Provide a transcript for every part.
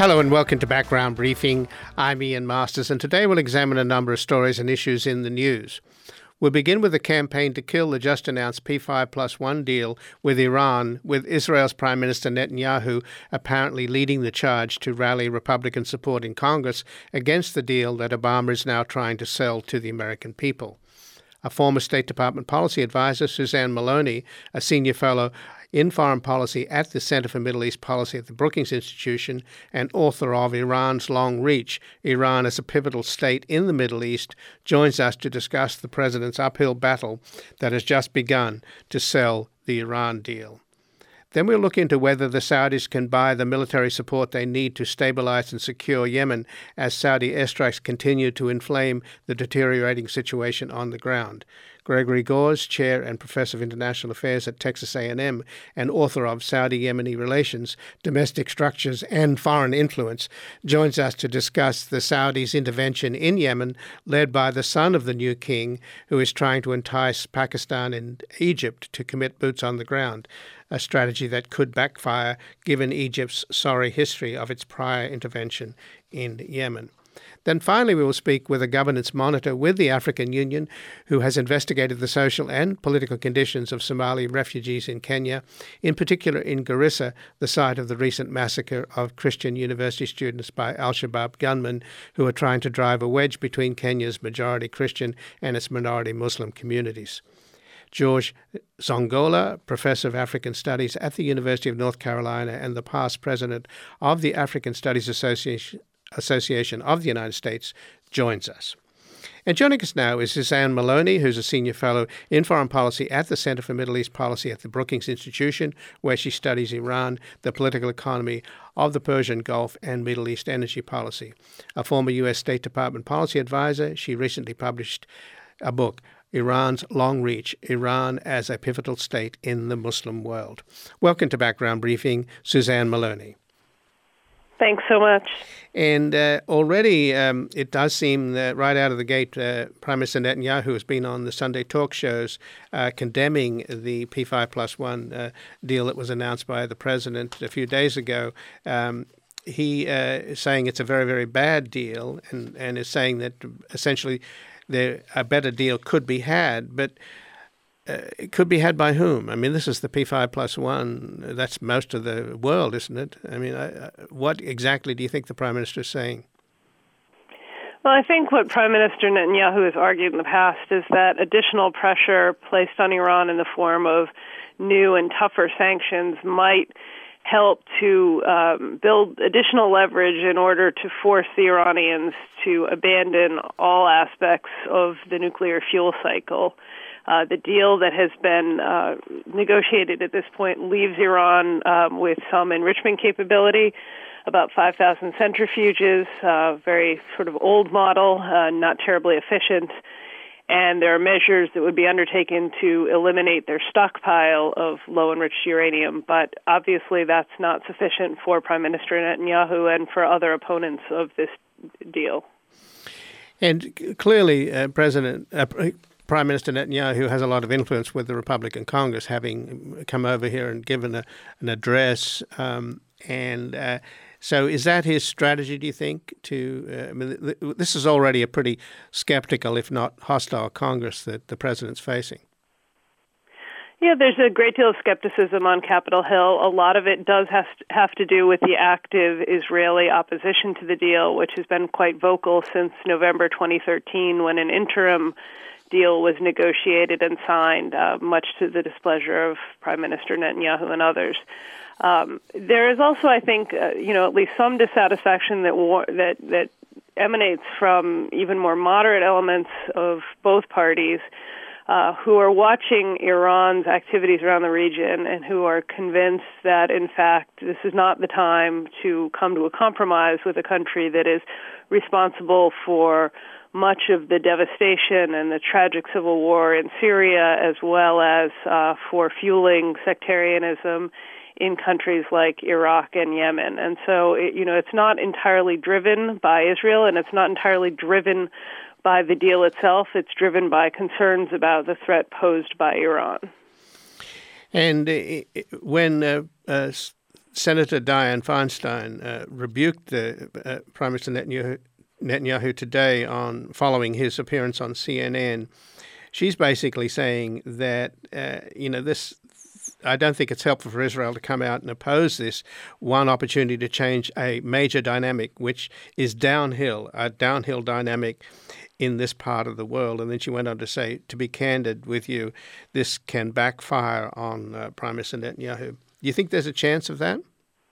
Hello and welcome to Background Briefing. I'm Ian Masters, and today we'll examine a number of stories and issues in the news. We'll begin with the campaign to kill the just-announced P5+1 deal with Iran, with Israel's Prime Minister Netanyahu apparently leading the charge to rally Republican support in Congress against the deal that Obama is now trying to sell to the American people. A former State Department policy advisor, Suzanne Maloney, a senior fellow in foreign policy at the Center for Middle East Policy at the Brookings Institution and author of Iran's Long Reach, Iran as a Pivotal State in the Middle East, joins us to discuss the president's uphill battle that has just begun to sell the Iran deal. Then we'll look into whether the Saudis can buy the military support they need to stabilize and secure Yemen as Saudi airstrikes continue to inflame the deteriorating situation on the ground. Gregory Gores, Chair and Professor of International Affairs at Texas A&M and author of Saudi-Yemeni Relations, Domestic Structures and Foreign Influence, joins us to discuss the Saudis' intervention in Yemen, led by the son of the new king, who is trying to entice Pakistan and Egypt to commit boots on the ground, a strategy that could backfire given Egypt's sorry history of its prior intervention in Yemen. Then finally, we will speak with a governance monitor with the African Union who has investigated the social and political conditions of Somali refugees in Kenya, in particular in Garissa, the site of the recent massacre of Christian university students by al-Shabaab gunmen who are trying to drive a wedge between Kenya's majority Christian and its minority Muslim communities. George Zongola, Professor of African Studies at the University of North Carolina and the past president of the African Studies Association of the United States, joins us. And joining us now is Suzanne Maloney, who's a senior fellow in foreign policy at the Center for Middle East Policy at the Brookings Institution, where she studies Iran, the political economy of the Persian Gulf, and Middle East energy policy. A former U.S. State Department policy advisor, she recently published a book, Iran's Long Reach, Iran as a Pivotal State in the Muslim World. Welcome to Background Briefing, Suzanne Maloney. Thanks so much. And already it does seem that right out of the gate, Prime Minister Netanyahu has been on the Sunday talk shows condemning the P5+1 deal that was announced by the president a few days ago. He is saying it's a very, very bad deal and is saying that essentially a better deal could be had, but it could be had by whom? I mean, this is the P5+1. That's most of the world, isn't it? I mean, what exactly do you think the Prime Minister is saying? Well, I think what Prime Minister Netanyahu has argued in the past is that additional pressure placed on Iran in the form of new and tougher sanctions might help to build additional leverage in order to force the Iranians to abandon all aspects of the nuclear fuel cycle. The deal that has been negotiated at this point leaves Iran with some enrichment capability, about 5,000 centrifuges, very sort of old model, not terribly efficient. And there are measures that would be undertaken to eliminate their stockpile of low-enriched uranium. But obviously that's not sufficient for Prime Minister Netanyahu and for other opponents of this deal. And clearly, Prime Minister Netanyahu has a lot of influence with the Republican Congress, having come over here and given an address. So is that his strategy, do you think? This is already a pretty skeptical, if not hostile, Congress that the president's facing. Yeah, there's a great deal of skepticism on Capitol Hill. A lot of it does have to do with the active Israeli opposition to the deal, which has been quite vocal since November 2013, when an interim deal was negotiated and signed, much to the displeasure of Prime Minister Netanyahu and others. There is also, I think, at least some dissatisfaction that emanates from even more moderate elements of both parties who are watching Iran's activities around the region and who are convinced that, in fact, this is not the time to come to a compromise with a country that is responsible for much of the devastation and the tragic civil war in Syria, as well as for fueling sectarianism in countries like Iraq and Yemen. And so, it's not entirely driven by Israel, and it's not entirely driven by the deal itself. It's driven by concerns about the threat posed by Iran. And when Senator Dianne Feinstein rebuked the Prime Minister Netanyahu today following his appearance on CNN. She's basically saying that this. I don't think it's helpful for Israel to come out and oppose this one opportunity to change a major dynamic, which is a downhill dynamic in this part of the world. And then she went on to say, to be candid with you, this can backfire on Prime Minister Netanyahu. Do you think there's a chance of that?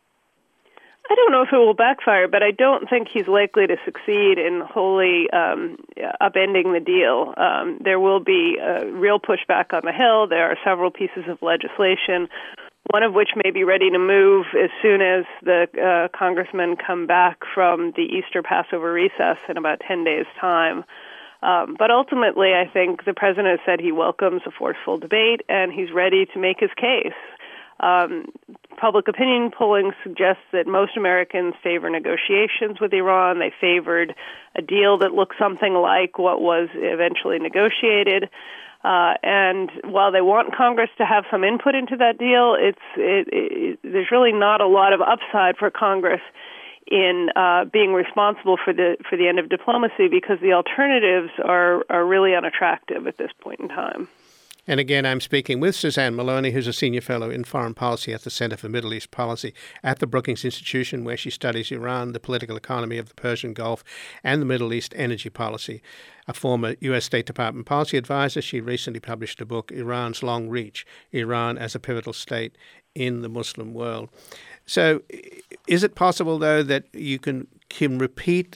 I don't know if it will backfire, but I don't think he's likely to succeed in wholly upending the deal. There will be real pushback on the Hill. There are several pieces of legislation, one of which may be ready to move as soon as the congressmen come back from the Easter Passover recess in about 10 days' time. But ultimately, I think the president has said he welcomes a forceful debate, and he's ready to make his case. Public opinion polling suggests that most Americans favor negotiations with Iran. They favored a deal that looked something like what was eventually negotiated. And while they want Congress to have some input into that deal, there's really not a lot of upside for Congress in being responsible for the end of diplomacy, because the alternatives are really unattractive at this point in time. And again, I'm speaking with Suzanne Maloney, who's a senior fellow in foreign policy at the Center for Middle East Policy at the Brookings Institution, where she studies Iran, the political economy of the Persian Gulf, and the Middle East energy policy. A former U.S. State Department policy advisor, she recently published a book, Iran's Long Reach, Iran as a Pivotal State in the Muslim World. So is it possible, though, that you can repeat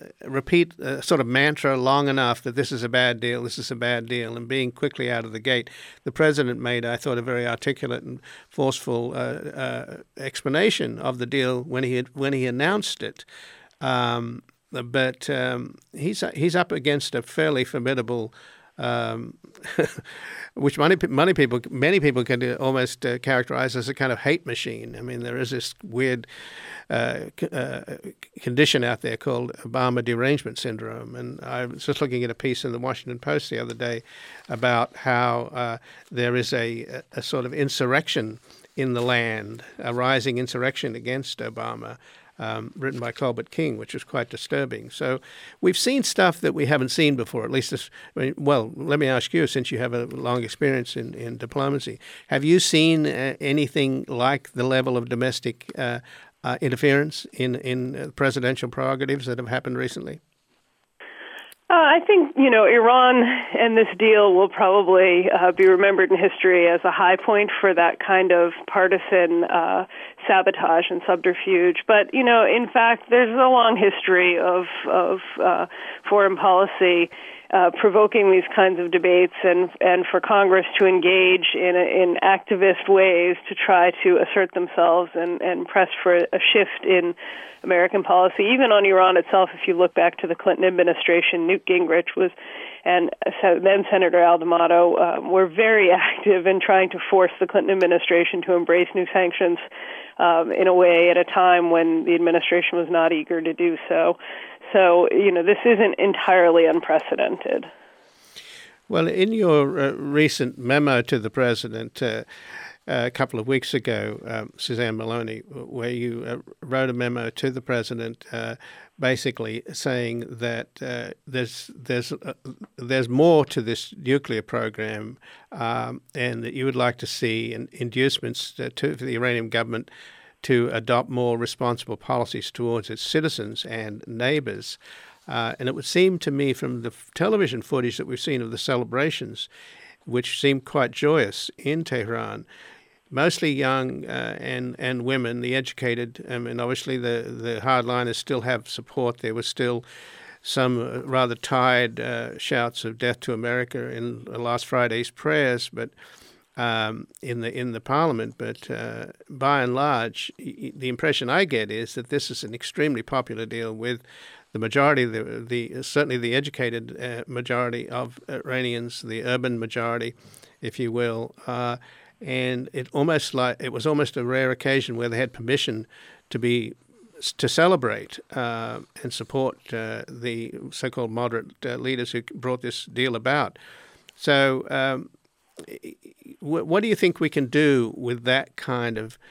a sort of mantra long enough that this is a bad deal, and being quickly out of the gate? The president made, I thought, a very articulate and forceful explanation of the deal when he announced it. But he's up against a fairly formidable, which many people can almost characterize as a kind of hate machine. I mean, there is this weird condition out there called Obama derangement syndrome. And I was just looking at a piece in the Washington Post the other day about how there is a sort of insurrection in the land, a rising insurrection against Obama, written by Colbert King, which was quite disturbing. So we've seen stuff that we haven't seen before, at least let me ask you, since you have a long experience in diplomacy, have you seen anything like the level of domestic interference in presidential prerogatives that have happened recently? I think, Iran and this deal will probably be remembered in history as a high point for that kind of partisan sabotage and subterfuge. But, in fact, there's a long history of foreign policy provoking these kinds of debates, and for Congress to engage in activist ways to try to assert themselves and press for a shift in American policy. Even on Iran itself, if you look back to the Clinton administration, Newt Gingrich and then Senator Al D'Amato were very active in trying to force the Clinton administration to embrace new sanctions in a way at a time when the administration was not eager to do so. So, this isn't entirely unprecedented. Well, in your recent memo to the president a couple of weeks ago, Suzanne Maloney, where you wrote a memo to the president basically saying that there's more to this nuclear program and that you would like to see inducements for the Iranian government to adopt more responsible policies towards its citizens and neighbors. And it would seem to me from the television footage that we've seen of the celebrations, which seemed quite joyous in Tehran, mostly young and women, the educated. I mean, obviously the hardliners still have support. There was still some rather tired shouts of death to America in last Friday's prayers, but in the parliament. But by and large, the impression I get is that this is an extremely popular deal with the majority, certainly the educated majority of Iranians, the urban majority, if you will. And it was almost a rare occasion where they had permission to celebrate and support the so-called moderate leaders who brought this deal about. So what do you think we can do with that kind of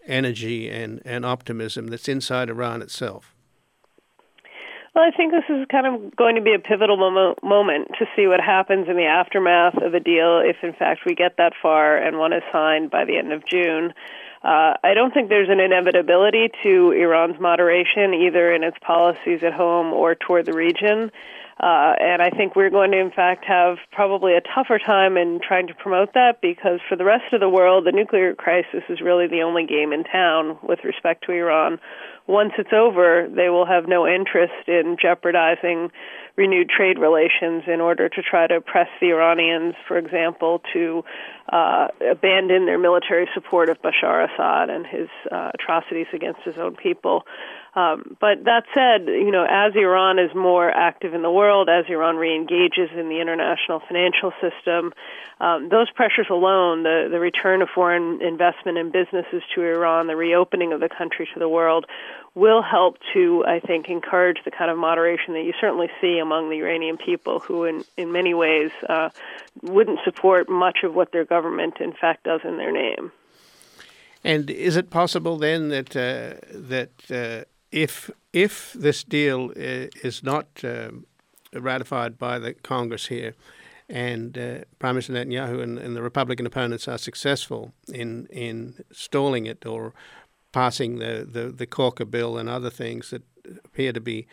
energy and optimism that's inside Iran itself? Well, I think this is kind of going to be a pivotal moment to see what happens in the aftermath of a deal, if in fact we get that far and one is signed by the end of June. I don't think there's an inevitability to Iran's moderation, either in its policies at home or toward the region. And I think we're going to, in fact, have probably a tougher time in trying to promote that, because for the rest of the world, the nuclear crisis is really the only game in town with respect to Iran. Once it's over, they will have no interest in jeopardizing renewed trade relations in order to try to press the Iranians, for example, to abandon their military support of Bashar Assad and his atrocities against his own people. But that said, as Iran is more active in the world, as Iran re-engages in the international financial system, those pressures alone, the return of foreign investment and businesses to Iran, the reopening of the country to the world, will help to, I think, encourage the kind of moderation that you certainly see among the Iranian people, who in many ways wouldn't support much of what their government, in fact, does in their name. And is it possible then that if this deal is not ratified by the Congress here, and Prime Minister Netanyahu and the Republican opponents are successful in stalling it or passing the Corker bill and other things that appear to be,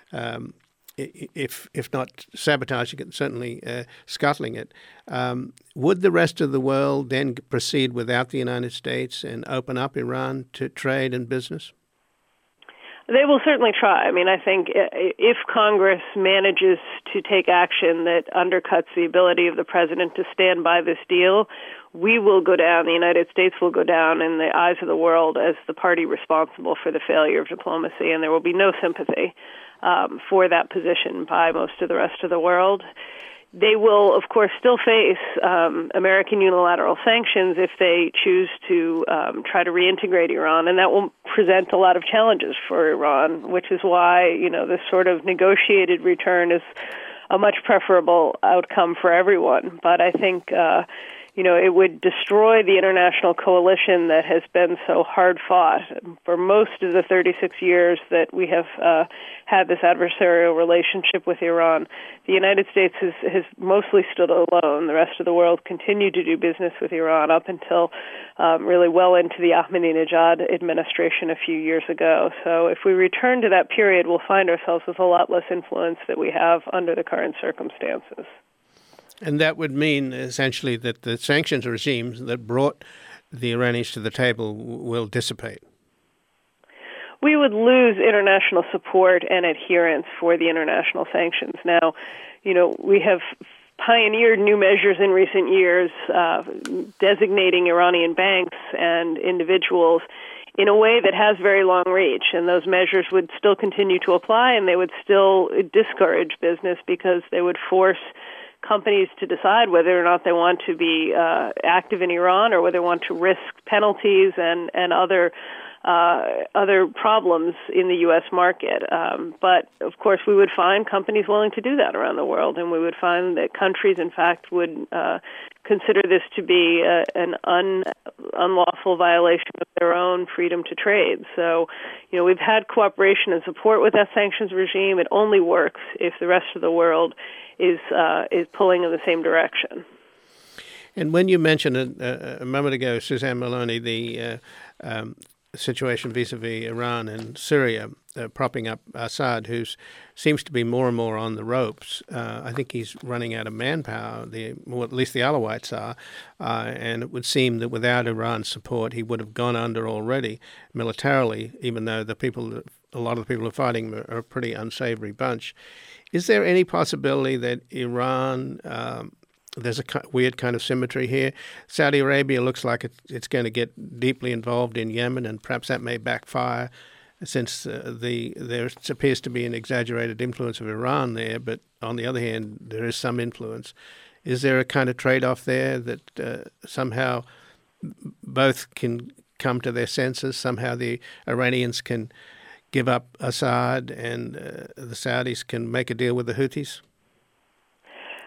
if not sabotaging it, certainly scuttling it, would the rest of the world then proceed without the United States and open up Iran to trade and business? They will certainly try. I mean, I think if Congress manages to take action that undercuts the ability of the president to stand by this deal, we will go down, the United States will go down in the eyes of the world as the party responsible for the failure of diplomacy, and there will be no sympathy for that position by most of the rest of the world. They will, of course, still face American unilateral sanctions if they choose to try to reintegrate Iran, and that will present a lot of challenges for Iran, which is why, this sort of negotiated return is a much preferable outcome for everyone. But I think, it would destroy the international coalition that has been so hard fought for most of the 36 years that we have had this adversarial relationship with Iran. The United States has mostly stood alone. The rest of the world continued to do business with Iran up until really well into the Ahmadinejad administration a few years ago. So if we return to that period, we'll find ourselves with a lot less influence that we have under the current circumstances. And that would mean essentially that the sanctions regimes that brought the Iranians to the table will dissipate. We would lose international support and adherence for the international sanctions. Now, we have pioneered new measures in recent years, designating Iranian banks and individuals in a way that has very long reach, and those measures would still continue to apply, and they would still discourage business because they would force companies to decide whether or not they want to be active in Iran or whether they want to risk penalties and other problems in the U.S. market. But, of course, we would find companies willing to do that around the world, and we would find that countries, in fact, would consider this to be an unlawful violation of their own freedom to trade. So, we've had cooperation and support with that sanctions regime. It only works if the rest of the world is pulling in the same direction. And when you mentioned a moment ago, Suzanne Maloney, the situation vis-a-vis Iran and Syria, propping up Assad, who seems to be more and more on the ropes. I think he's running out of manpower, or at least the Alawites are, and it would seem that without Iran's support, he would have gone under already militarily, even though a lot of the people who are fighting are a pretty unsavory bunch. Is there any possibility that Iran, there's a weird kind of symmetry here? Saudi Arabia looks like it's going to get deeply involved in Yemen, and perhaps that may backfire since there appears to be an exaggerated influence of Iran there, but on the other hand, there is some influence. Is there a kind of trade-off there that somehow both can come to their senses? Somehow the Iranians can give up Assad and the Saudis can make a deal with the Houthis?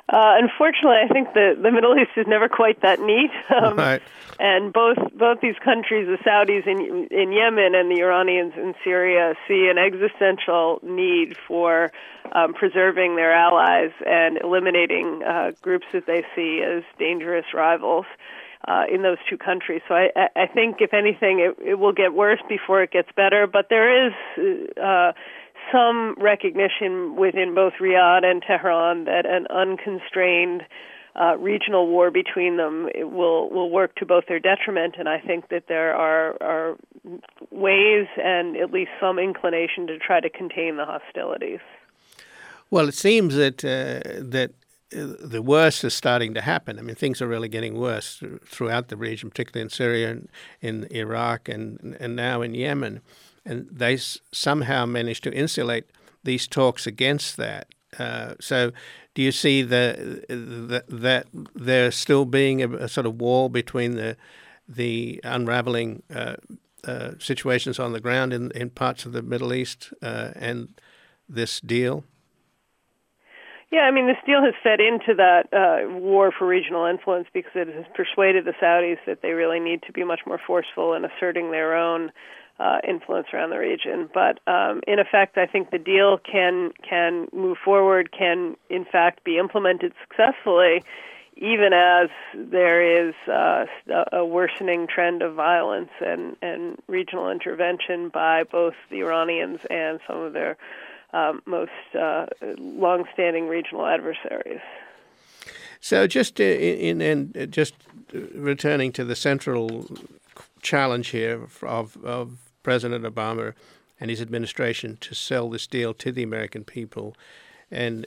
Unfortunately, I think the Middle East is never quite that neat. Right. And both these countries, the Saudis in Yemen and the Iranians in Syria, see an existential need for preserving their allies and eliminating groups that they see as dangerous rivals in those two countries. So I think, if anything, it will get worse before it gets better. But there is some recognition within both Riyadh and Tehran that an unconstrained regional war between them will work to both their detriment, and I think that there are ways and at least some inclination to try to contain the hostilities. Well, it seems that the worst is starting to happen. I mean, things are really getting worse throughout the region, particularly in Syria and in Iraq and now in Yemen. And they somehow managed to insulate these talks against that. So do you see that there still being a sort of wall between the unraveling situations on the ground in parts of the Middle East and this deal? Yeah, I mean, this deal has fed into that war for regional influence because it has persuaded the Saudis that they really need to be much more forceful in asserting their own influence around the region. But in effect, I think the deal can move forward, can in fact be implemented successfully, even as there is a worsening trend of violence and regional intervention by both the Iranians and some of their most long-standing regional adversaries. So just just returning to the central challenge here of President Obama and his administration to sell this deal to the American people, and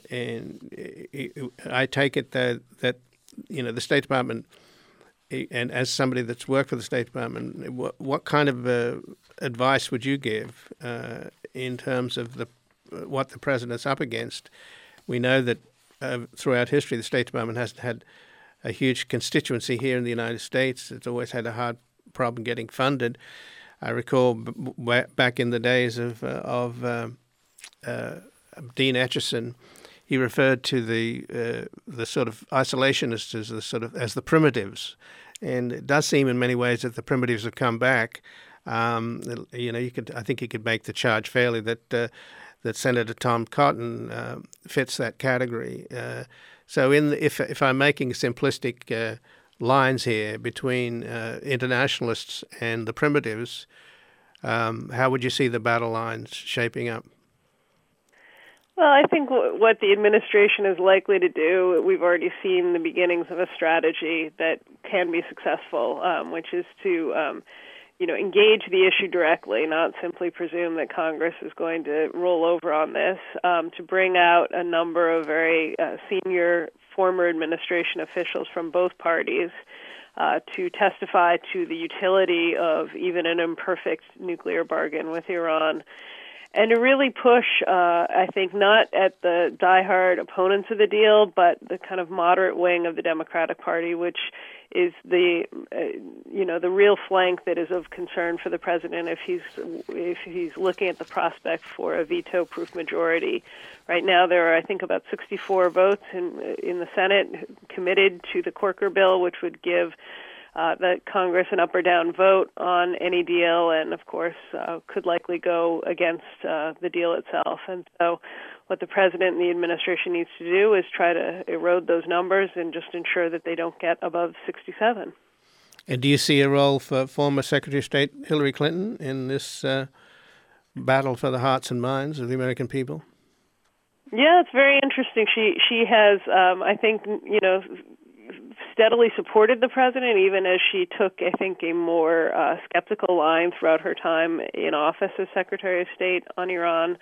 I take it that the State Department, and as somebody that's worked for the State Department, what kind of advice would you give in terms of what the president's up against? We know that throughout history, the State Department has had a huge constituency here in the United States. It's always had a hard problem getting funded. I recall back in the days of Dean Acheson, he referred to the sort of isolationists as the primitives, and it does seem in many ways that the primitives have come back. I think you could make the charge fairly that Senator Tom Cotton fits that category. So if I'm making simplistic lines here between internationalists and the primitives, how would you see the battle lines shaping up? Well, I think what the administration is likely to do, we've already seen the beginnings of a strategy that can be successful, which is to engage the issue directly, not simply presume that Congress is going to roll over on this, to bring out a number of very senior former administration officials from both parties to testify to the utility of even an imperfect nuclear bargain with Iran, and to really push, I think, not at the diehard opponents of the deal, but the kind of moderate wing of the Democratic Party, which is the real flank that is of concern for the president if he's looking at the prospect for a veto-proof majority. Right now, there are, I think, about 64 votes in the Senate committed to the Corker bill, which would give the Congress an up or down vote on any deal, and of course could likely go against the deal itself. And so what the president and the administration needs to do is try to erode those numbers and just ensure that they don't get above 67. And do you see a role for former Secretary of State Hillary Clinton in this battle for the hearts and minds of the American people? Yeah, it's very interesting. She has, I think, steadily supported the president, even as she took, I think, a more skeptical line throughout her time in office as Secretary of State on Iran.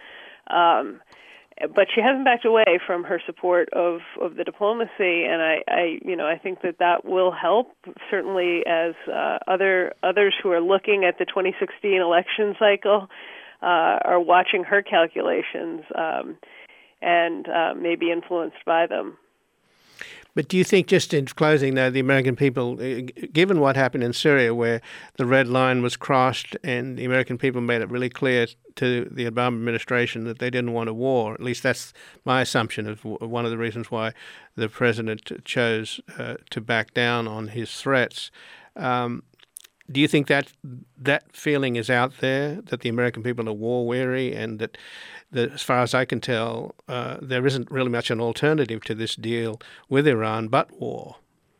But she hasn't backed away from her support of the diplomacy, and I think that will help, certainly as others who are looking at the 2016 election cycle are watching her calculations and may be influenced by them. But do you think, just in closing, though, the American people, given what happened in Syria, where the red line was crossed and the American people made it really clear to the Obama administration that they didn't want a war, at least that's my assumption of one of the reasons why the president chose to back down on his threats, do you think that feeling is out there, that the American people are war weary, and that as far as I can tell, there isn't really much an alternative to this deal with Iran but war?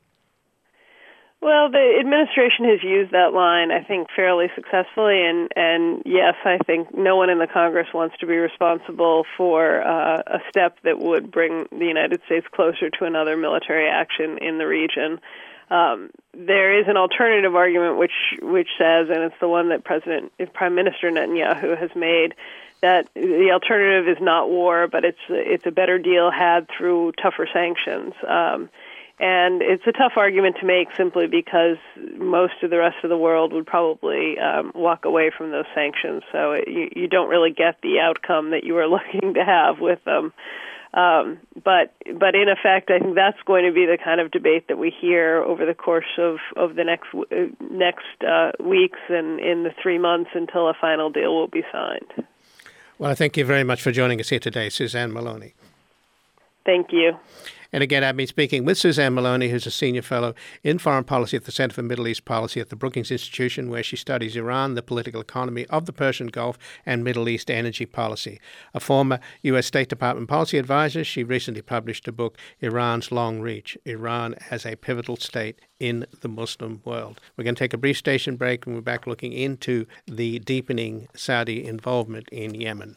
Well, the administration has used that line, I think, fairly successfully, and yes, I think no one in the Congress wants to be responsible for a step that would bring the United States closer to another military action in the region. There is an alternative argument which says, and it's the one that Prime Minister Netanyahu has made, that the alternative is not war, but it's a better deal had through tougher sanctions. And it's a tough argument to make simply because most of the rest of the world would probably walk away from those sanctions. So you don't really get the outcome that you were looking to have with them. But in effect, I think that's going to be the kind of debate that we hear over the course of the next weeks and in the 3 months until a final deal will be signed. Well, thank you very much for joining us here today, Suzanne Maloney. Thank you. And again, I've been speaking with Suzanne Maloney, who's a senior fellow in foreign policy at the Center for Middle East Policy at the Brookings Institution, where she studies Iran, the political economy of the Persian Gulf, and Middle East energy policy. A former U.S. State Department policy advisor, she recently published a book, Iran's Long Reach, Iran as a Pivotal State in the Muslim World. We're going to take a brief station break, and we're back looking into the deepening Saudi involvement in Yemen.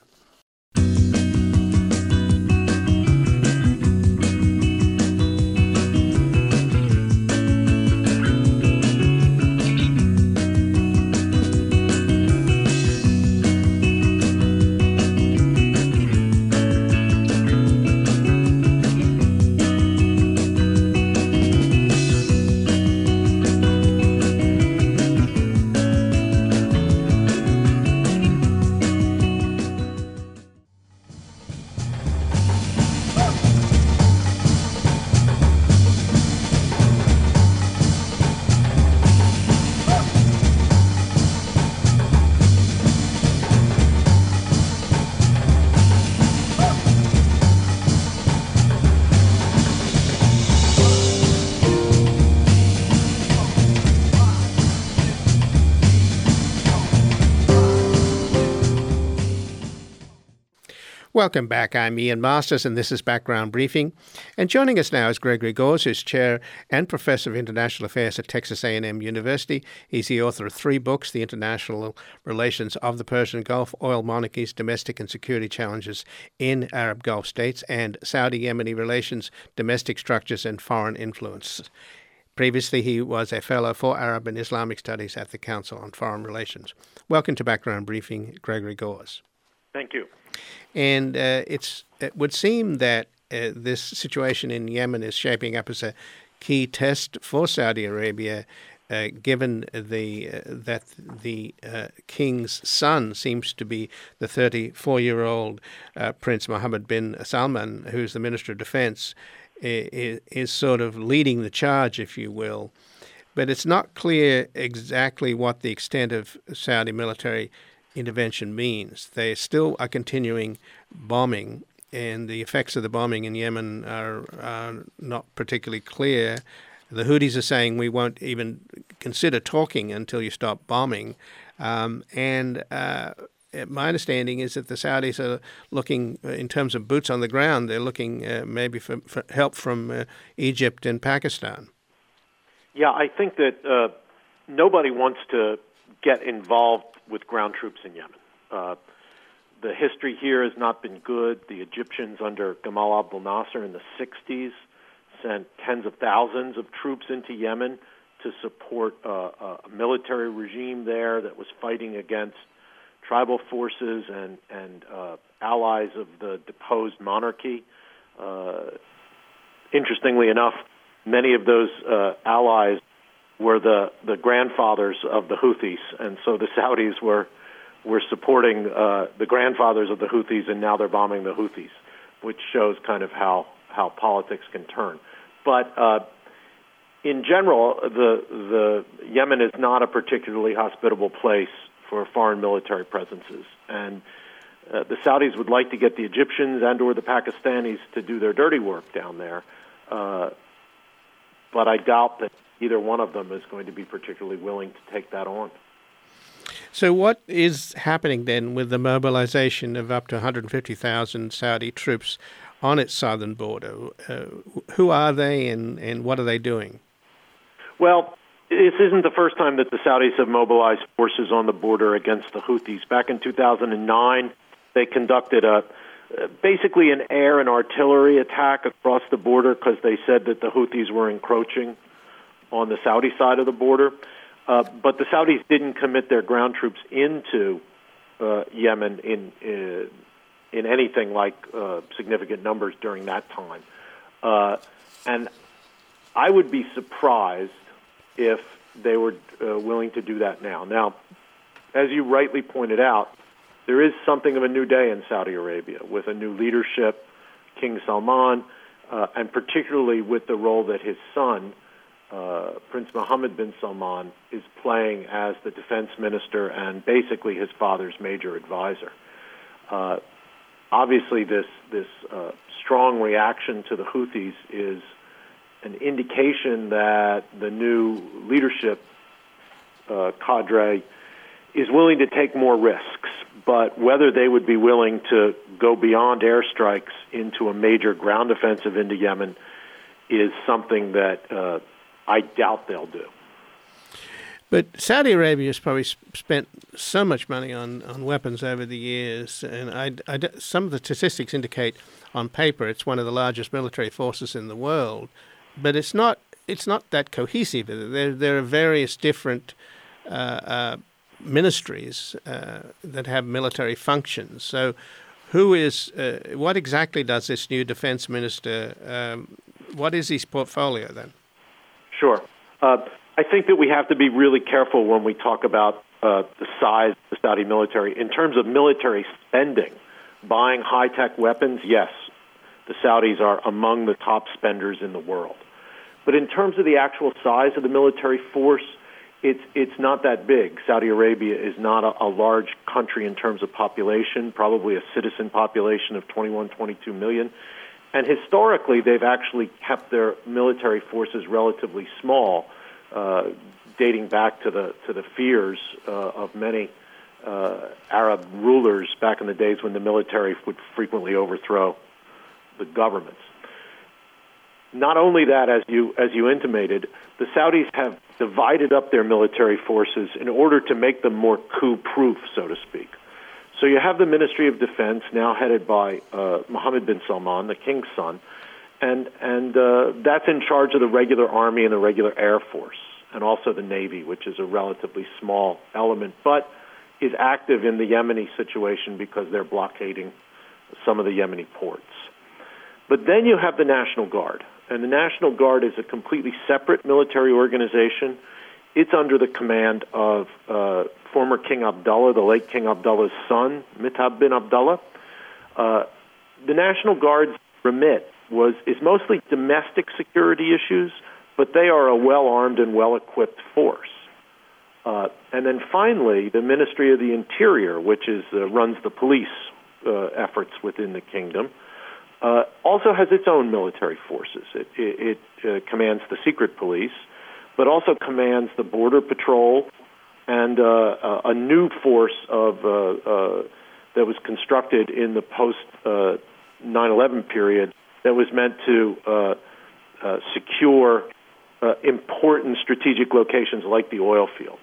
Welcome back. I'm Ian Masters, and this is Background Briefing. And joining us now is Gregory Gause, who's Chair and Professor of International Affairs at Texas A&M University. He's the author of 3 books, The International Relations of the Persian Gulf, Oil Monarchies, Domestic and Security Challenges in Arab Gulf States, and Saudi-Yemeni Relations, Domestic Structures and Foreign Influence. Previously, he was a fellow for Arab and Islamic Studies at the Council on Foreign Relations. Welcome to Background Briefing, Gregory Gause. Thank you. And it would seem that this situation in Yemen is shaping up as a key test for Saudi Arabia, given that the king's son seems to be the 34-year-old Prince Mohammed bin Salman, who's the Minister of Defense, is sort of leading the charge, if you will. But it's not clear exactly what the extent of Saudi military intervention means. They still are continuing bombing, and the effects of the bombing in Yemen are not particularly clear. The Houthis are saying we won't even consider talking until you stop bombing. My understanding is that the Saudis are looking, in terms of boots on the ground, they're looking maybe for help from Egypt and Pakistan. Yeah, I think that nobody wants to get involved with ground troops in Yemen. The history here has not been good. The Egyptians under Gamal Abdel Nasser in the 60s sent tens of thousands of troops into Yemen to support a military regime there that was fighting against tribal forces and allies of the deposed monarchy. Interestingly enough, many of those allies were the grandfathers of the Houthis, and so the Saudis were supporting the grandfathers of the Houthis, and now they're bombing the Houthis, which shows kind of how politics can turn. But in general, the Yemen is not a particularly hospitable place for foreign military presences, and the Saudis would like to get the Egyptians and/or the Pakistanis to do their dirty work down there, but I doubt that either one of them is going to be particularly willing to take that on. So what is happening then with the mobilization of up to 150,000 Saudi troops on its southern border? Who are they and what are they doing? Well, this isn't the first time that the Saudis have mobilized forces on the border against the Houthis. Back in 2009, they conducted basically an air and artillery attack across the border because they said that the Houthis were encroaching on the Saudi side of the border. But the Saudis didn't commit their ground troops into Yemen in anything like significant numbers during that time. And I would be surprised if they were willing to do that now. Now, as you rightly pointed out, there is something of a new day in Saudi Arabia with a new leadership, King Salman, and particularly with the role that his son, Prince Mohammed bin Salman, is playing as the defense minister and basically his father's major advisor. Obviously, this strong reaction to the Houthis is an indication that the new leadership cadre is willing to take more risks. But whether they would be willing to go beyond airstrikes into a major ground offensive into Yemen is something that I doubt they'll do. But Saudi Arabia has probably spent so much money on weapons over the years, and some of the statistics indicate on paper it's one of the largest military forces in the world, but it's not that cohesive. There are various different ministries that have military functions. So what exactly does this new defense minister, what is his portfolio then? Sure. I think that we have to be really careful when we talk about the size of the Saudi military. In terms of military spending, buying high-tech weapons, yes, the Saudis are among the top spenders in the world. But in terms of the actual size of the military force, it's not that big. Saudi Arabia is not a large country in terms of population, probably a citizen population of 21, 22 million. And historically, they've actually kept their military forces relatively small, dating back to the fears of many Arab rulers back in the days when the military would frequently overthrow the governments. Not only that, as you intimated, the Saudis have divided up their military forces in order to make them more coup-proof, so to speak. So you have the Ministry of Defense now headed by Mohammed bin Salman, the king's son, and that's in charge of the regular army and the regular air force, and also the Navy, which is a relatively small element, but is active in the Yemeni situation because they're blockading some of the Yemeni ports. But then you have the National Guard, and the National Guard is a completely separate military organization. It's under the command of former King Abdullah, the late King Abdullah's son, Mithab bin Abdullah. The National Guard's remit is mostly domestic security issues, but they are a well-armed and well-equipped force. And then finally, the Ministry of the Interior, which runs the police efforts within the kingdom, also has its own military forces. It commands the secret police, but also commands the border patrol and a new force that was constructed in the post 9/11 period that was meant to secure important strategic locations like the oil fields.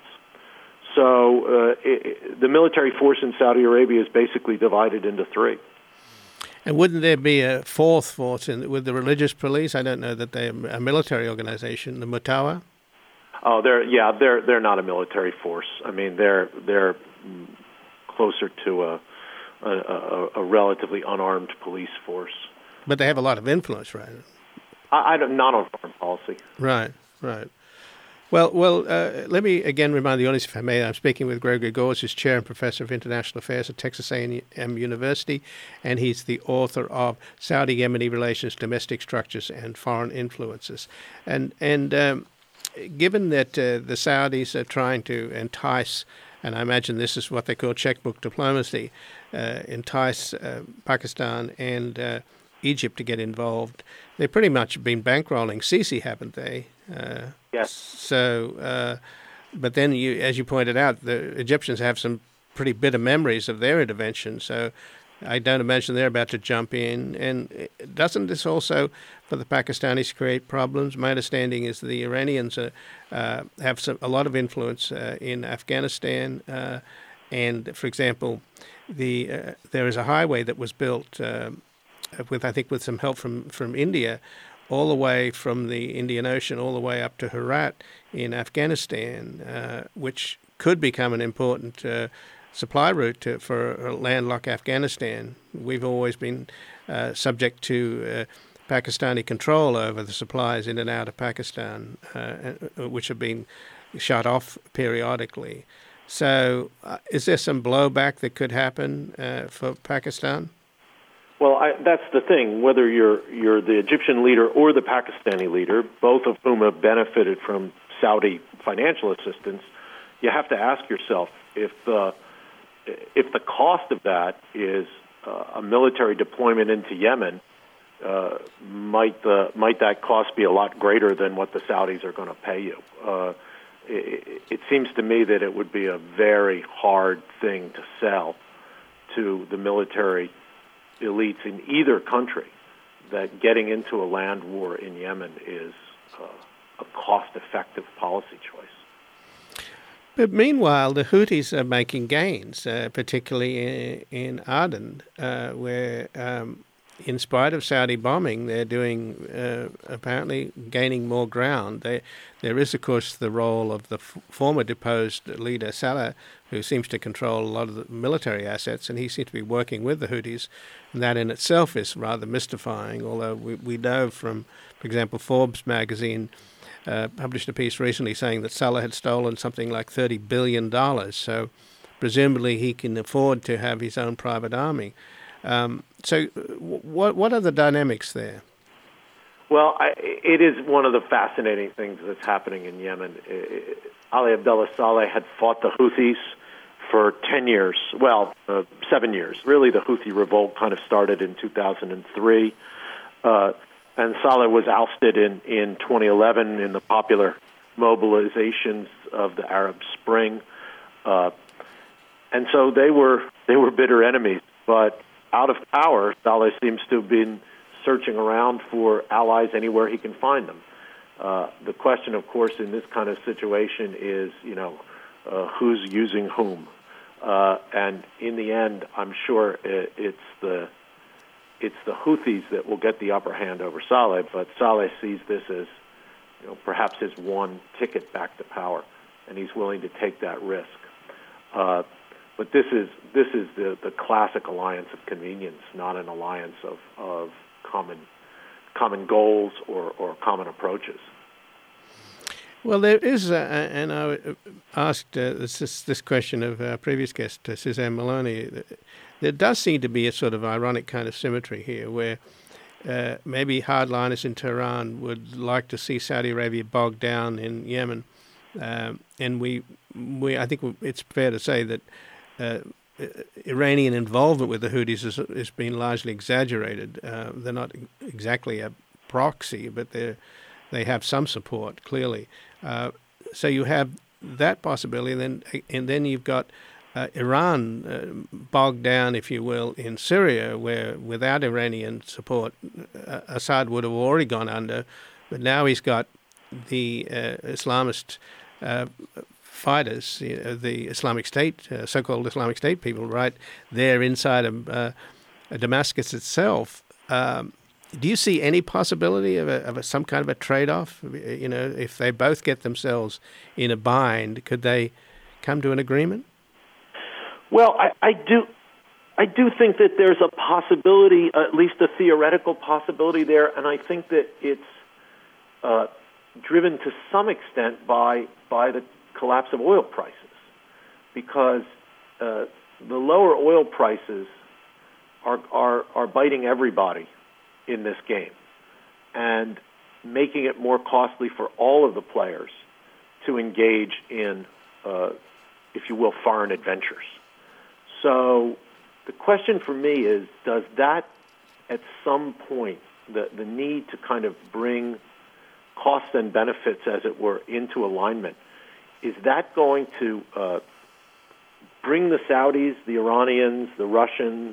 So the military force in Saudi Arabia is basically divided into three. And wouldn't there be a fourth force with the religious police? I don't know that they're a military organization, the Mutawa. Oh, they're not a military force. I mean, they're closer to a relatively unarmed police force. But they have a lot of influence, right? Not on foreign policy. Right. Let me again remind the audience, if I may, I'm speaking with Gregory Gores, who's Chair and Professor of International Affairs at Texas A&M University, and he's the author of Saudi-Yemeni Relations, Domestic Structures, and Foreign Influences. And given that the Saudis are trying to entice, and I imagine this is what they call checkbook diplomacy, entice Pakistan and Egypt to get involved, they've pretty much been bankrolling Sisi, haven't they? Yes. So, but then, as you pointed out, the Egyptians have some pretty bitter memories of their intervention. So, I don't imagine they're about to jump in. And doesn't this also, for the Pakistanis, create problems? My understanding is the Iranians have a lot of influence in Afghanistan. And, for example, there is a highway that was built with some help from India, all the way from the Indian Ocean, all the way up to Herat in Afghanistan, which could become an important supply route for a landlocked Afghanistan. We've always been subject to Pakistani control over the supplies in and out of Pakistan, which have been shut off periodically. So is there some blowback that could happen for Pakistan? Well, that's the thing. Whether you're the Egyptian leader or the Pakistani leader, both of whom have benefited from Saudi financial assistance, you have to ask yourself if the cost of that is a military deployment into Yemen. Might that cost be a lot greater than what the Saudis are going to pay you? It seems to me that it would be a very hard thing to sell to the military elites in either country that getting into a land war in Yemen is a cost-effective policy choice. But meanwhile, the Houthis are making gains, particularly in Aden, where, in spite of Saudi bombing, they're doing apparently gaining more ground. There is, of course, the role of the former deposed leader Saleh, who seems to control a lot of the military assets, and he seems to be working with the Houthis. And that in itself is rather mystifying, although we know from, for example, Forbes magazine published a piece recently saying that Saleh had stolen something like $30 billion. So presumably he can afford to have his own private army. So what are the dynamics there? Well, it is one of the fascinating things that's happening in Yemen. Ali Abdullah Saleh had fought the Houthis for 10 years, 7 years. Really, the Houthi revolt kind of started in 2003. And Saleh was ousted in 2011 in the popular mobilizations of the Arab Spring. And so they were bitter enemies. But out of power, Saleh seems to have been searching around for allies anywhere he can find them. The question, of course, in this kind of situation is, who's using whom? And in the end, I'm sure it's the Houthis that will get the upper hand over Saleh, but Saleh sees this as, perhaps his one ticket back to power, and he's willing to take that risk. But this is the classic alliance of convenience, not an alliance of common goals or common approaches. Well, there is, and I asked this question of our previous guest, Suzanne Maloney. There does seem to be a sort of ironic kind of symmetry here, where maybe hardliners in Tehran would like to see Saudi Arabia bogged down in Yemen, and I think it's fair to say that Iranian involvement with the Houthis has been largely exaggerated. They're not exactly a proxy, but they have some support, clearly. So you have that possibility, and then you've got Iran bogged down, if you will, in Syria, where without Iranian support, Assad would have already gone under. But now he's got the Islamist fighters, the Islamic State, so-called Islamic State people, right there inside of Damascus itself. Do you see any possibility of some kind of a trade-off? If they both get themselves in a bind, could they come to an agreement? Well, I do think that there's a possibility, at least a theoretical possibility there, and I think that driven to some extent by the collapse of oil prices, because the lower oil prices are biting everybody in this game and making it more costly for all of the players to engage in, if you will, foreign adventures. So the question for me is, does that at some point, the need to kind of bring costs and benefits, as it were, into alignment, is that going to bring the Saudis, the Iranians, the Russians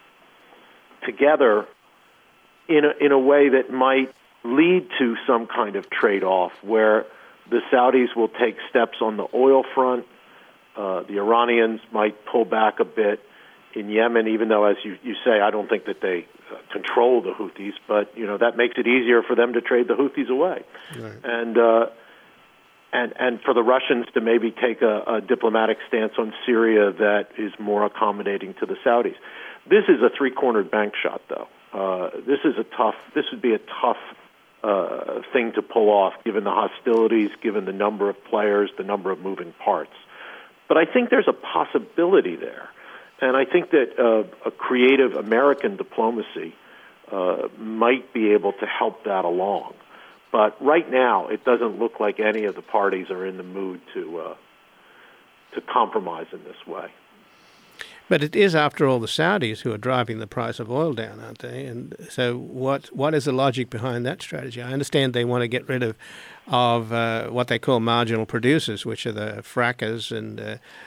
together in a way that might lead to some kind of trade-off where the Saudis will take steps on the oil front, the Iranians might pull back a bit in Yemen, even though, as you say, I don't think that they control the Houthis, but that makes it easier for them to trade the Houthis away, right. And for the Russians to maybe take a diplomatic stance on Syria that is more accommodating to the Saudis. This is a three-cornered bank shot, though. This would be a tough thing to pull off, given the hostilities, given the number of players, the number of moving parts. But I think there's a possibility there. And I think that a creative American diplomacy might be able to help that along. But right now, it doesn't look like any of the parties are in the mood to compromise in this way. But it is, after all, the Saudis who are driving the price of oil down, aren't they? And so what is the logic behind that strategy? I understand they want to get rid of what they call marginal producers, which are the frackers and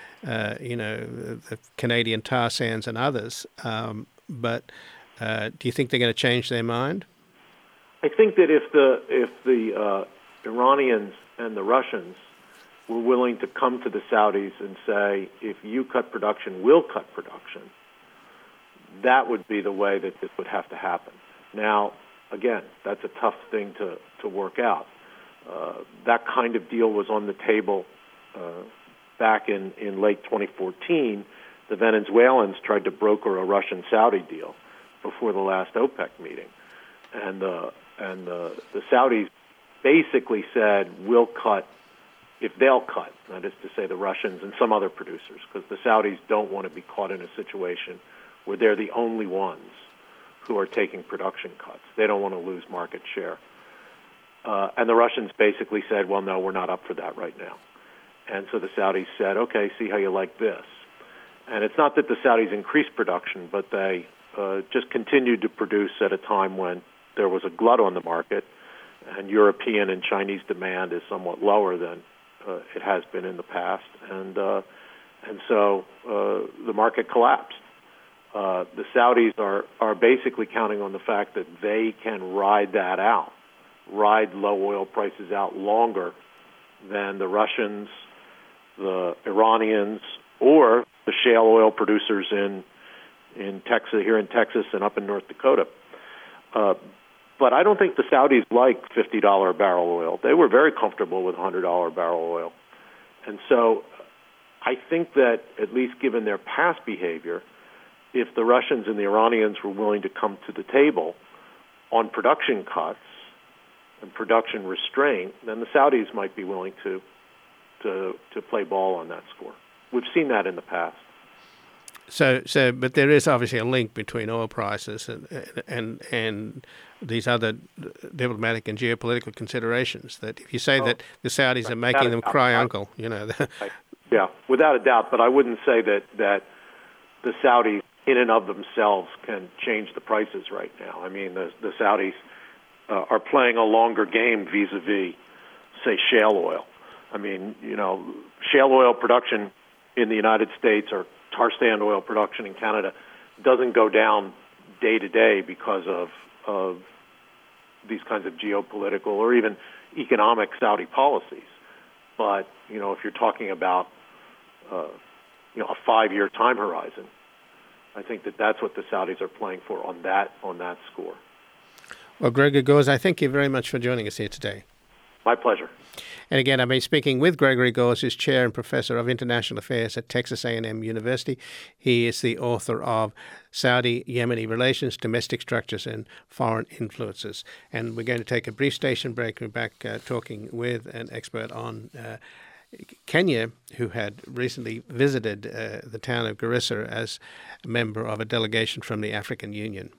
the Canadian tar sands and others. But do you think they're going to change their mind? I think that if the Iranians and the Russians were willing to come to the Saudis and say, if you cut production, we'll cut production, that would be the way that this would have to happen. Now, again, that's a tough thing to work out. That kind of deal was on the table back in late 2014. The Venezuelans tried to broker a Russian-Saudi deal before the last OPEC meeting. And the Saudis basically said, we'll cut if they'll cut, that is to say the Russians and some other producers, because the Saudis don't want to be caught in a situation where they're the only ones who are taking production cuts. They don't want to lose market share. And the Russians basically said, well, no, we're not up for that right now. And so the Saudis said, okay, see how you like this. And it's not that the Saudis increased production, but they just continued to produce at a time when there was a glut on the market, and European and Chinese demand is somewhat lower than it has been in the past, and so the market collapsed. The Saudis are basically counting on the fact that they can ride that out, ride low oil prices out longer than the Russians, the Iranians, or the shale oil producers in Texas, here in Texas and up in North Dakota. But I don't think the Saudis like $50 a barrel oil. They were very comfortable with $100 a barrel oil. And so I think that, at least given their past behavior, if the Russians and the Iranians were willing to come to the table on production cuts and production restraint, then the Saudis might be willing to play ball on that score. We've seen that in the past. So, but there is obviously a link between oil prices and these other diplomatic and geopolitical considerations. That if you say that the Saudis are making them cry uncle, Yeah, without a doubt. But I wouldn't say that the Saudis, in and of themselves, can change the prices right now. I mean, the Saudis are playing a longer game vis-a-vis, say, shale oil. I mean, shale oil production in the United States or tar sand oil production in Canada doesn't go down day to day because of these kinds of geopolitical or even economic Saudi policies. But, if you're talking about, a 5-year time horizon, I think that's what the Saudis are playing for on that score. Well, Gregor Gors, I thank you very much for joining us here today. My pleasure. And again, I've been speaking with Gregory Gause, who's Chair and Professor of International Affairs at Texas A&M University. He is the author of Saudi-Yemeni Relations, Domestic Structures and Foreign Influences. And we're going to take a brief station break. We're back talking with an expert on Kenya, who had recently visited the town of Garissa as a member of a delegation from the African Union.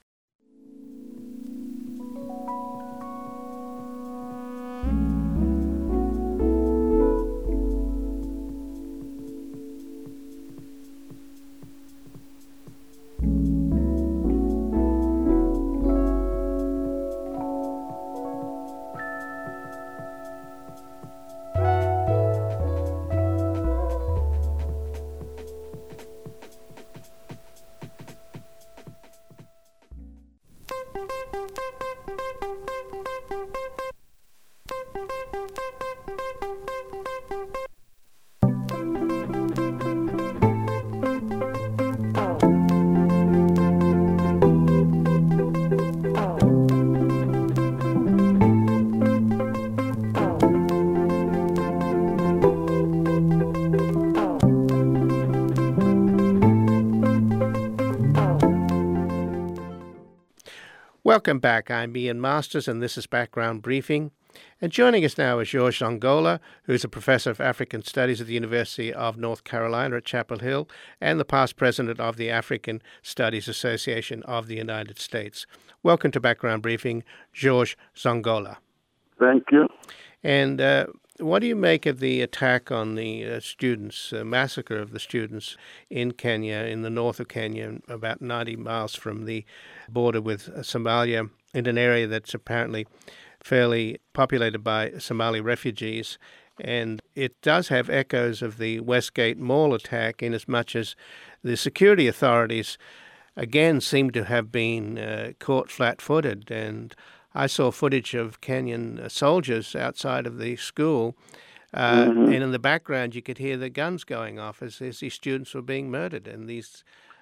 Welcome back. I'm Ian Masters, and this is Background Briefing. And joining us now is George Zongola, who's a professor of African Studies at the University of North Carolina at Chapel Hill and the past president of the African Studies Association of the United States. Welcome to Background Briefing, George Zongola. Thank you. And what do you make of the attack on the students, massacre of the students in Kenya, in the north of Kenya, about 90 miles from the border with Somalia, in an area that's apparently fairly populated by Somali refugees? And it does have echoes of the Westgate Mall attack, in as much as the security authorities, again, seem to have been caught flat-footed. And I saw footage of Kenyan soldiers outside of the school, and in the background you could hear the guns going off as these students were being murdered, and these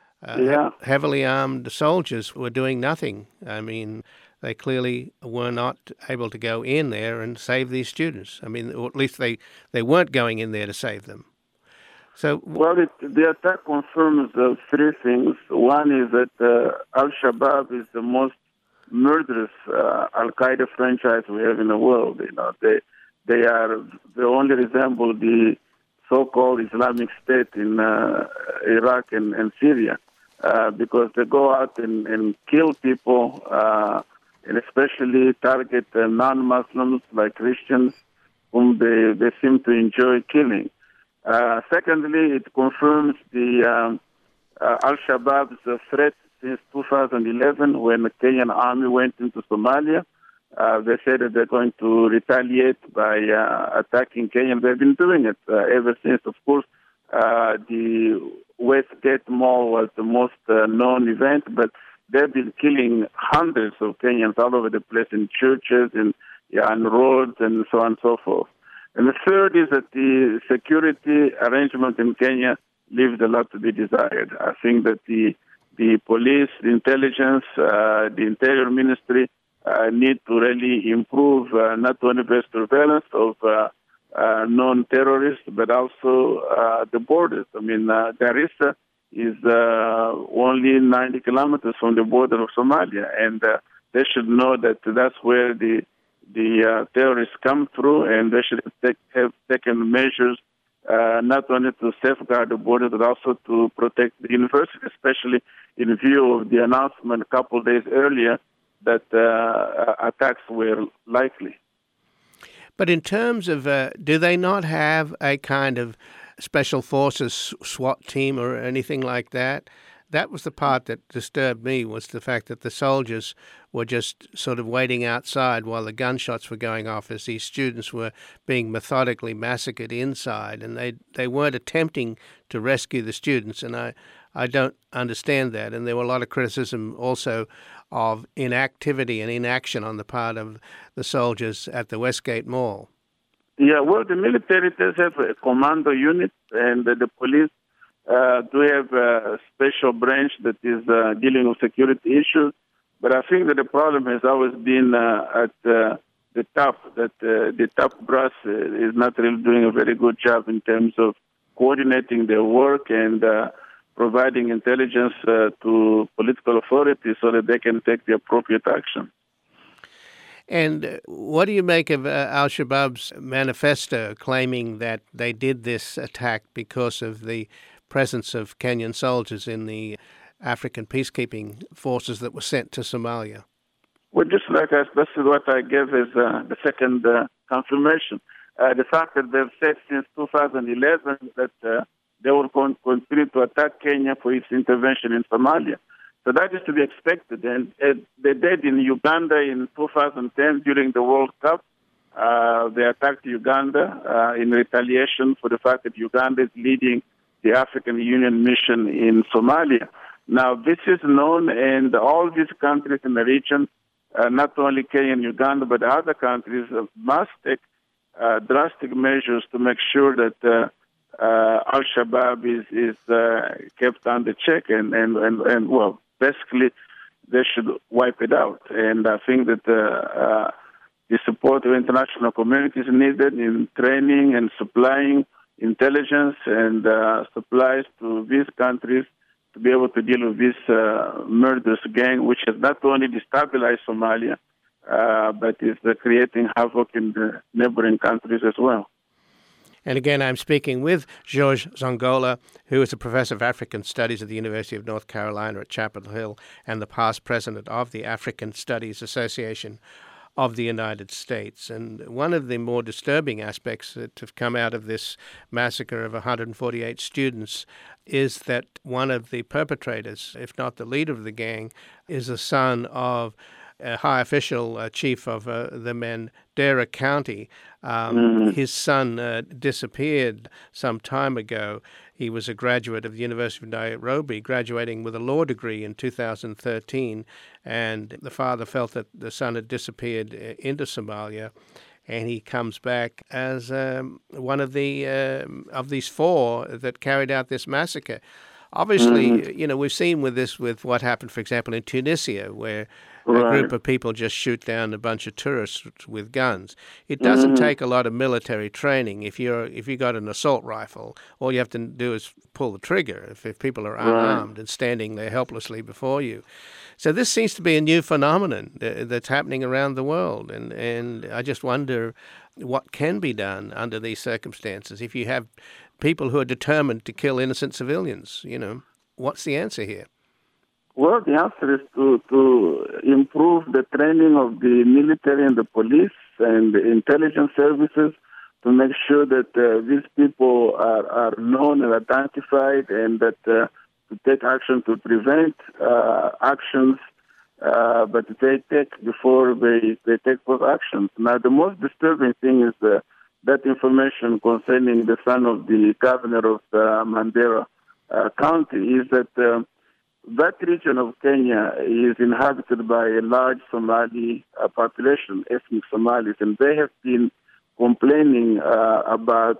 heavily armed soldiers were doing nothing. I mean, they clearly were not able to go in there and save these students. I mean, or at least they weren't going in there to save them. So, the attack confirms three things. One is that Al-Shabaab is the most murderous Al-Qaeda franchise we have in the world. You know, they only resemble the so-called Islamic State in Iraq and Syria, because they go out and kill people, and especially target non-Muslims like Christians, whom they seem to enjoy killing. Secondly, it confirms the Al-Shabaab's threat since 2011, when the Kenyan army went into Somalia. They said that they're going to retaliate by attacking Kenya. They've been doing it ever since. Of course, the Westgate Mall was the most known event, but they've been killing hundreds of Kenyans all over the place, in churches and roads and so on and so forth. And the third is that the security arrangement in Kenya leaves a lot to be desired. I think that the police, the intelligence, the interior ministry need to really improve not only the surveillance of known terrorists, but also the borders. I mean, Garissa is only 90 kilometers from the border of Somalia, and they should know that that's where the terrorists come through, and they should have taken measures not only to safeguard the border, but also to protect the university, especially in view of the announcement a couple of days earlier that attacks were likely. But in terms of, do they not have a kind of special forces SWAT team or anything like that? That was the part that disturbed me, was the fact that the soldiers were just sort of waiting outside while the gunshots were going off as these students were being methodically massacred inside, and they weren't attempting to rescue the students, and I don't understand that. And there were a lot of criticism also of inactivity and inaction on the part of the soldiers at the Westgate Mall. Yeah, well, the military does have a commando unit, and the police do have a special branch that is dealing with security issues. But I think that the problem has always been at the the top brass is not really doing a very good job in terms of coordinating their work and providing intelligence to political authorities so that they can take the appropriate action. And what do you make of al-Shabaab's manifesto claiming that they did this attack because of the presence of Kenyan soldiers in the African peacekeeping forces that were sent to Somalia? Well, just like this is what I gave as the second confirmation. The fact that they've said since 2011 that they will continue to attack Kenya for its intervention in Somalia. So that is to be expected. And they did in Uganda in 2010 during the World Cup. They attacked Uganda in retaliation for the fact that Uganda is leading the African Union mission in Somalia. Now, this is known, and all these countries in the region, not only Kenya and Uganda, but other countries, must take drastic measures to make sure that al-Shabaab is kept under check and well, basically, they should wipe it out. And I think that the support of international community is needed in training and supplying intelligence and supplies to these countries to be able to deal with this murderous gang, which has not only destabilized Somalia, but is creating havoc in the neighboring countries as well. And again, I'm speaking with George Zongola, who is a professor of African Studies at the University of North Carolina at Chapel Hill and the past president of the African Studies Association of the United States. And one of the more disturbing aspects that have come out of this massacre of 148 students is that one of the perpetrators, if not the leader of the gang, is the son of a high official, chief of the Mandera County. His son disappeared some time ago. He was a graduate of the University of Nairobi, graduating with a law degree in 2013, and the father felt that the son had disappeared into Somalia, and he comes back as one of these four that carried out this massacre. Obviously, we've seen with what happened, for example, in Tunisia, where a group of people just shoot down a bunch of tourists with guns. It doesn't take a lot of military training. If you got an assault rifle, all you have to do is pull the trigger if people are unarmed and standing there helplessly before you. So this seems to be a new phenomenon that's happening around the world, and I just wonder what can be done under these circumstances. If you have people who are determined to kill innocent civilians, what's the answer here? Well, the answer is to improve the training of the military and the police and the intelligence services to make sure that these people are known and identified, and that to take action to prevent actions, but they take before they take those actions. Now, the most disturbing thing is that information concerning the son of the governor of Mandera County is that that region of Kenya is inhabited by a large Somali population, ethnic Somalis, and they have been complaining about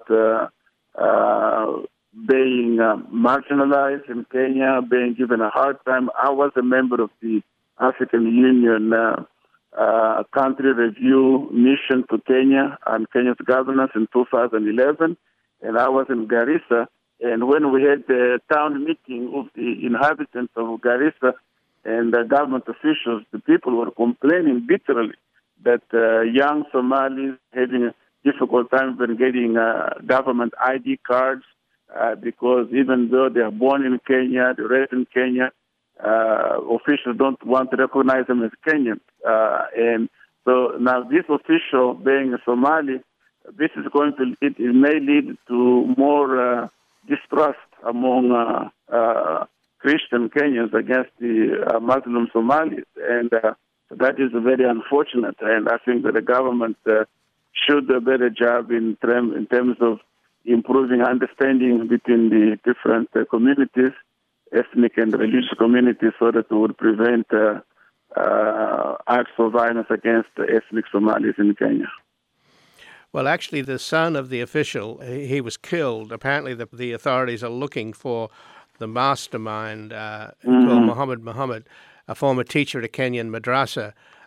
being marginalized in Kenya, being given a hard time. I was a member of the African Union country review mission to Kenya and Kenya's governance in 2011, and I was in Garissa. And when we had the town meeting of the inhabitants of Garissa and the government officials, the people were complaining bitterly that young Somalis having a difficult time when getting government ID cards because even though they are born in Kenya, they raised in Kenya, officials don't want to recognize them as Kenyans. And so now this official being a Somali, this is going to it may lead to more distrust among Christian Kenyans against the Muslim Somalis, and that is very unfortunate. And I think that the government should do a better job in terms of improving understanding between the different communities, ethnic and religious communities, so that it would prevent acts of violence against ethnic Somalis in Kenya. Well, actually, the son of the official, he was killed. Apparently, the authorities are looking for the mastermind called Muhammad, a former teacher at a Kenyan madrasa,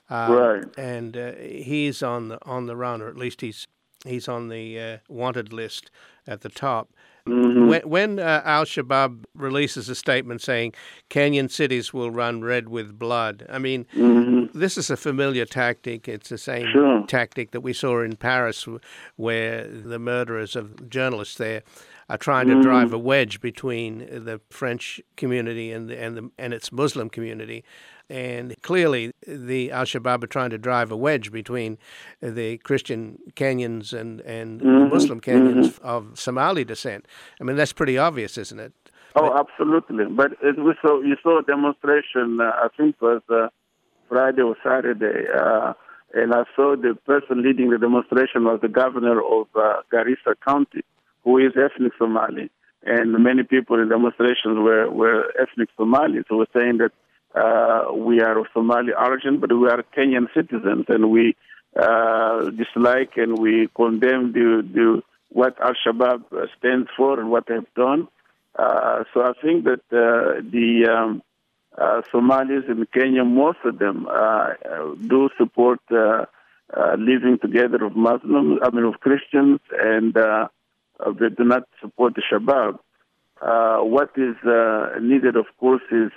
Right. And he's on the run, or at least he's on the wanted list at the top. Mm-hmm. When Al-Shabaab releases a statement saying Kenyan cities will run red with blood, I mean, this is a familiar tactic. It's the same tactic that we saw in Paris, where the murderers of journalists there are trying to drive a wedge between the French community and its Muslim community. And clearly, the Al-Shabaab are trying to drive a wedge between the Christian Kenyans and the Muslim Kenyans of Somali descent. I mean, that's pretty obvious, isn't it? Oh, absolutely. But you saw a demonstration, I think it was Friday or Saturday, and I saw the person leading the demonstration was the governor of Garissa County, who is ethnic Somali. And many people in demonstrations were ethnic Somalis who were saying that we are of Somali origin, but we are Kenyan citizens, and we dislike and we condemn what Al-Shabaab stands for and what they have done. So I think that the Somalis in Kenya, most of them do support living together of of Christians, and they do not support the Shabab. What is needed, of course, is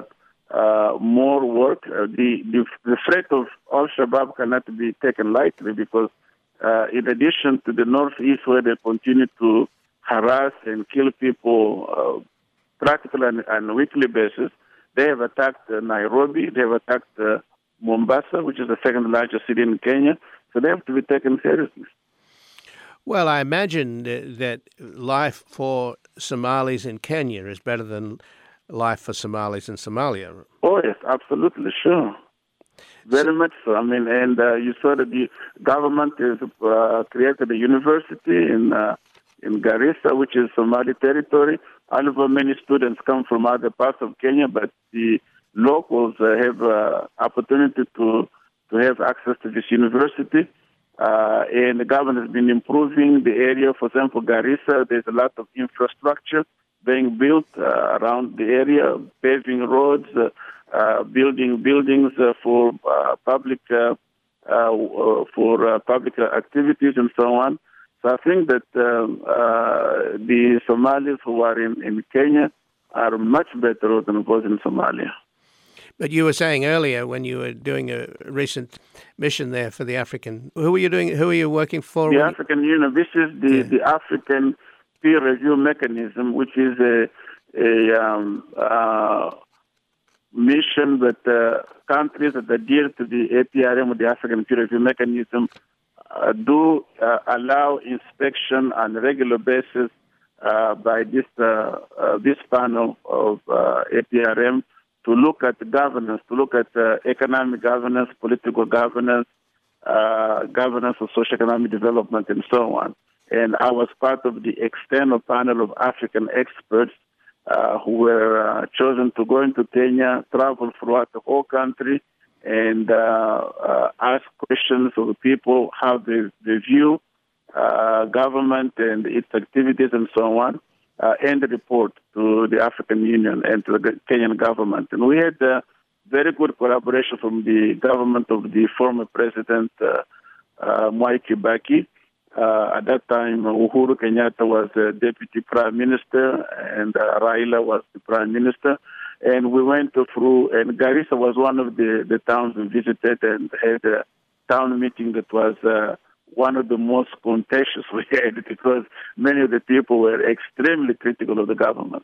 more work. The threat of Al-Shabaab cannot be taken lightly because in addition to the northeast where they continue to harass and kill people practically on a weekly basis, they have attacked Nairobi, they have attacked Mombasa, which is the second largest city in Kenya, so they have to be taken seriously. Well, I imagine that life for Somalis in Kenya is better than life for Somalis in Somalia. Oh, yes, absolutely, sure. Very much so. I mean, and you saw that the government has created a university in Garissa, which is Somali territory. Although many students come from other parts of Kenya, but the locals have opportunity to have access to this university. And the government has been improving the area. For example, Garissa, there's a lot of infrastructure being built around the area, paving roads, building buildings for public activities and so on. So I think that the Somalis who are in Kenya are much better than those in Somalia. But you were saying earlier when you were doing a recent mission there for the African, who were you working for? The African Union. This is the African peer review mechanism, which is a mission that countries that adhere to the APRM or the African peer review mechanism do allow inspection on a regular basis by this panel of APRM to look at governance, to look at economic governance, political governance, governance of socio-economic development, and so on. And I was part of the external panel of African experts who were chosen to go into Kenya, travel throughout the whole country, and ask questions of the people, how they view government and its activities and so on, and report to the African Union and to the Kenyan government. And we had very good collaboration from the government of the former president, Mwai Kibaki. At that time, Uhuru Kenyatta was the deputy prime minister, and Raila was the prime minister. And we went through, and Garissa was one of the towns we visited and had a town meeting that was one of the most contentious we had because many of the people were extremely critical of the government.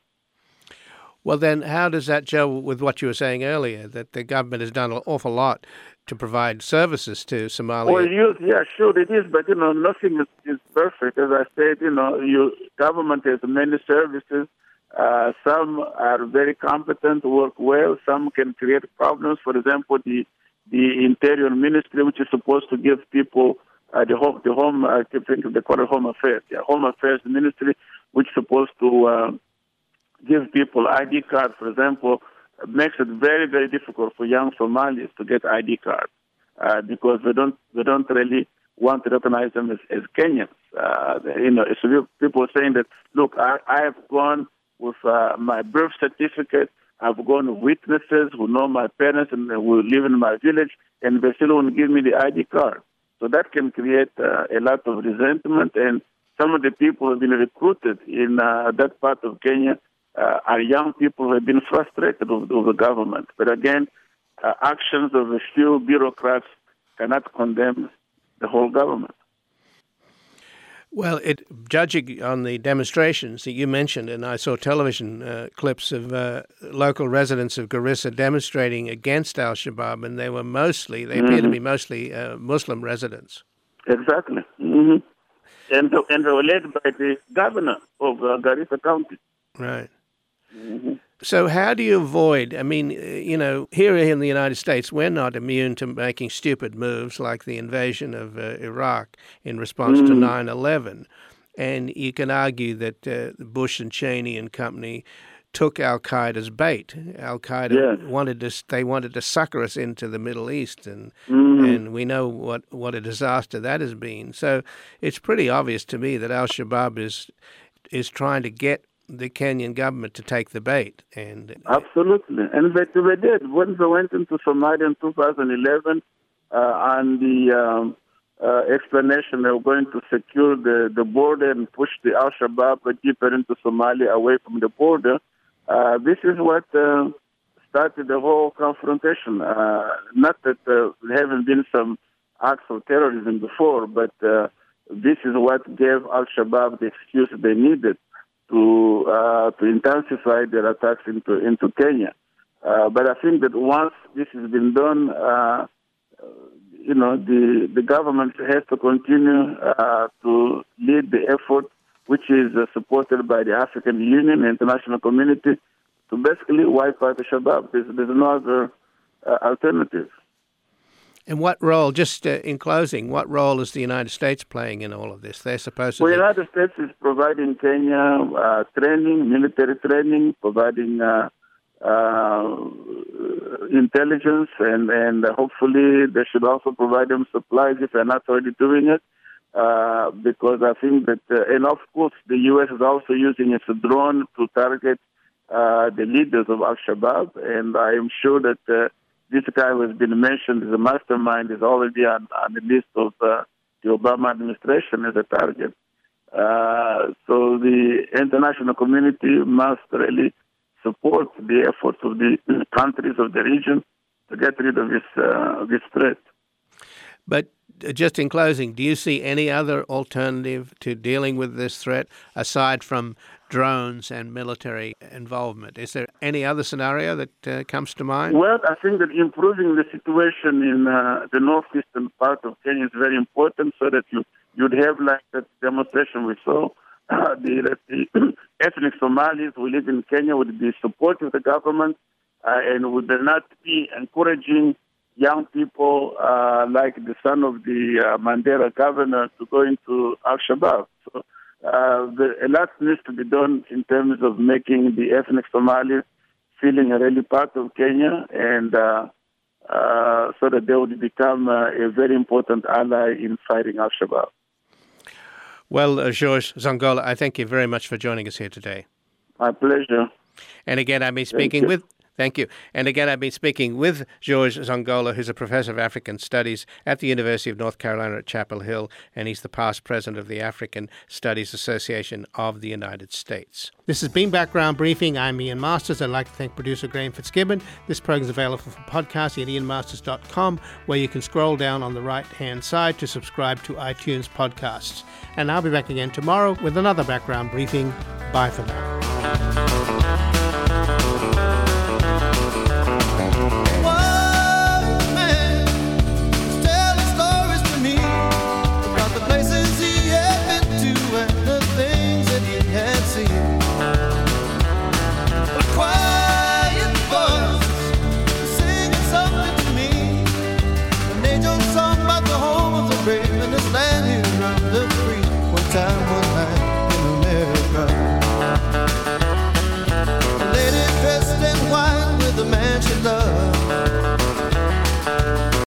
Well, then how does that gel with what you were saying earlier, that the government has done an awful lot to provide services to Somalia? Well, yeah, sure it is, but, nothing is perfect. As I said, government has many services. Some are very competent, work well. Some can create problems. For example, the Interior Ministry, which is supposed to give people the home, I think they call it Home Affairs. Yeah, Home Affairs Ministry, which is supposed to give people ID cards, for example, makes it very, very difficult for young Somalis to get ID cards because they don't really want to recognize them as Kenyans. So people are saying that, look, I have gone with my birth certificate. I've gone witnesses who know my parents and who live in my village, and they still won't give me the ID card. So that can create a lot of resentment, and some of the people who have been recruited in that part of Kenya are young people who have been frustrated with the government. But again, actions of a few bureaucrats cannot condemn the whole government. Well, judging on the demonstrations that you mentioned, and I saw television clips of local residents of Garissa demonstrating against al-Shabaab, and they appear to be mostly Muslim residents. Exactly. Mm-hmm. And they were led by the governor of Garissa County. Right. Mm-hmm. So how do you avoid, I mean, here in the United States, we're not immune to making stupid moves like the invasion of Iraq in response to 9/11. And you can argue that Bush and Cheney and company took al-Qaeda's bait. Al-Qaeda wanted to sucker us into the Middle East, and we know what a disaster that has been. So it's pretty obvious to me that al-Shabaab is trying to get the Kenyan government to take the bait. Absolutely. And they did. When they went into Somalia in 2011, and the explanation they were going to secure the border and push the al-Shabaab deeper into Somalia away from the border, this is what started the whole confrontation. Not that there haven't been some acts of terrorism before, but this is what gave al-Shabaab the excuse they needed to intensify their attacks into Kenya. But I think that once this has been done, the government has to continue to lead the effort, which is supported by the African Union and international community, to basically wipe out the Shabaab. There's no other alternative. And what role, just in closing, what role is the United States playing in all of this? They're supposed to... Well, the United States is providing Kenya training, military training, providing intelligence, and hopefully they should also provide them supplies if they're not already doing it. Because I think that, and of course, the U.S. is also using its drone to target the leaders of al-Shabaab, and I am sure that this guy who has been mentioned as a mastermind is already on the list of the Obama administration as a target. So the international community must really support the efforts of the countries of the region to get rid of this threat. But just in closing, do you see any other alternative to dealing with this threat aside from drones and military involvement? Is there any other scenario that comes to mind? Well, I think that improving the situation in the northeastern part of Kenya is very important, so that you'd have like that demonstration we saw. The ethnic Somalis who live in Kenya would be supportive of the government and would not be encouraging young people like the son of the Mandera governor to go into al-Shabaab. So a lot needs to be done in terms of making the ethnic Somalis feeling a really part of Kenya, and so that they would become a very important ally in fighting al-Shabaab. Well, George Zongola, I thank you very much for joining us here today. My pleasure. And again, I've been speaking with... Thank you. And again, I've been speaking with George Zongola, who's a professor of African Studies at the University of North Carolina at Chapel Hill, and he's the past president of the African Studies Association of the United States. This has been Background Briefing. I'm Ian Masters. I'd like to thank producer Graham Fitzgibbon. This program is available for podcast at ianmasters.com, where you can scroll down on the right-hand side to subscribe to iTunes podcasts. And I'll be back again tomorrow with another Background Briefing. Bye for now.